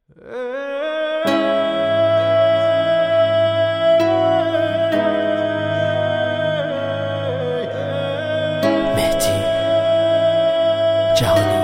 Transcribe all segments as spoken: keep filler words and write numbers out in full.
مهدی جهانی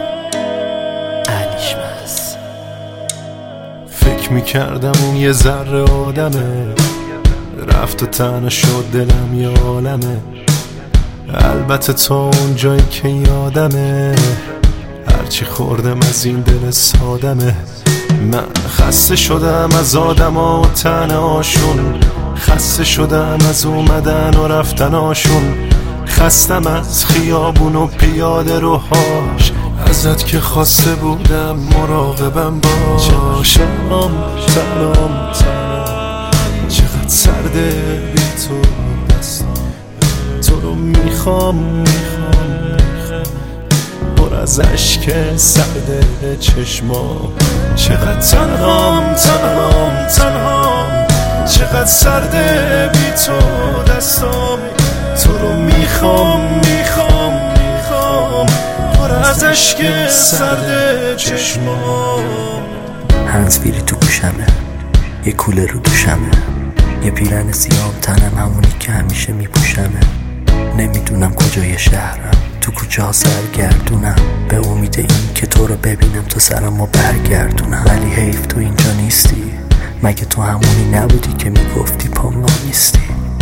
الیشمس. فکر میکردم اون یه ذره آدمه، رفت و تنها شد دلم یه عالمه. البته تا اون جایی که یادمه، هرچی خوردم از این دل سادمه. من خسته شدم از آدما و تنهاشون، خسته شدم از اومدن و رفتناشون، خستم از خیابون و پیاده روهاش، ازت که خواسته بودم مراقبم باش. تنام تنام تنام چقدر سرده بی تو دستم، تو رو میخوام میخوام میخوام پر از عشق سرده چشمام. چقدر تنهام تنهام تنهام چقدر سرده بی تو دستم، تو رو میخوام میخوام میخوام پر از عشق سرده چشمام. هنزفیری تو گوشمه، یه کوله رو دوشمه، یه پیرن سیام تنم همونی که همیشه میپوشمه. نمیدونم کجای شهرم، تو کوچه ها سرگردونم، به امید این که تو رو ببینم تا سرمو برگردونم. ولی حیف تو اینجا نیستی، مگه تو همونی نبودی که میگفتی پام وا نیستی؟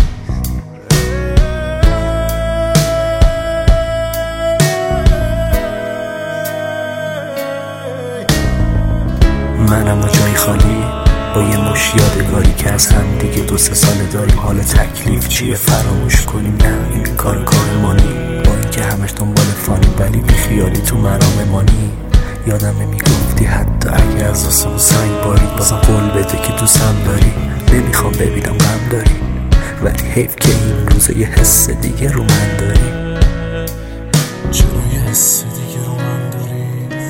منم و جای خالی با یه مش یادگاری که از هم دیگه دو سه سال داریم. حال تکلیف چیه فراموش کنیم؟ نه این کار کار مانی، با اینکه همش دنبال فانی ولی بی خیالی تو مرام مانی. یادم میگفتی حتی اگه از آسمون سنگ بارید بازم قول بده که دوستم داری. نمیخوام ببینم غم داری، ولی حیف که این روزه یه حس دیگه رو من داری. چرا یه حس دیگه رو من داری؟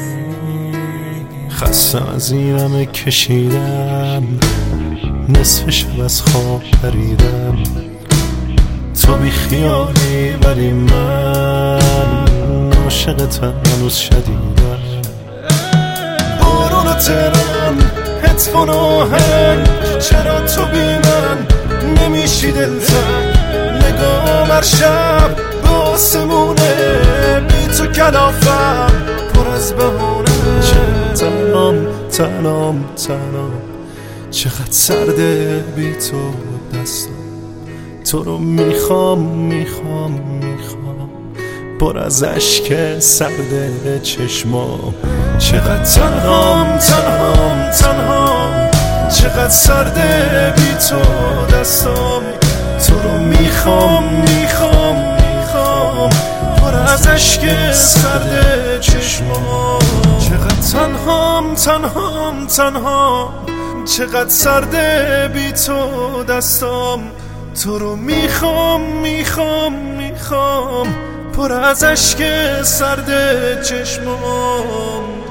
خستم از این همه کشیدم، نصف شب از خواب پریدم. تو بی خیالی ولی من عاشقتم هنوز شدیدم. بارون و تران هدفون و آهنگ، چرا تو بی من نمیشی دلتنگ؟ نگام هر شب به آسمونه، بی تو کلافم پر از بهونه. تنام تنام تنام چقدر سرده بی تو دستم، تو رو میخوام میخوام میخوام پر از عشق سرده چشمام. چقدر تنهام تنهام تنهام چقدر سرده بی تو دستم، تو رو میخوام میخوام میخوام پر از عشق سرده چشمام. چقدر تنهام تنهام تنهام چقدر سرده بی تو دستم، تو رو میخوام میخوام میخوام پر از عشق سرده چشمام.